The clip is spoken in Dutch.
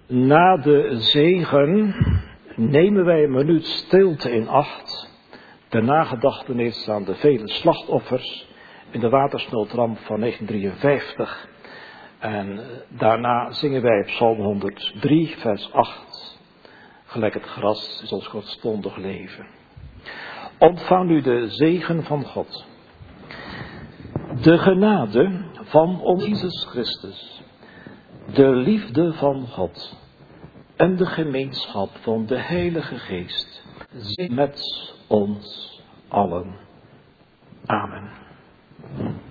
Na de zegen nemen wij een minuut stilte in acht ter nagedachtenis aan de vele slachtoffers in de watersnoodramp van 1953. En daarna zingen wij Psalm 103, vers 8. Gelijk het gras is ons kortstondig leven. Ontvang nu de zegen van God. De genade van onze Jezus Christus, de liefde van God en de gemeenschap van de Heilige Geest zijn met ons allen. Amen.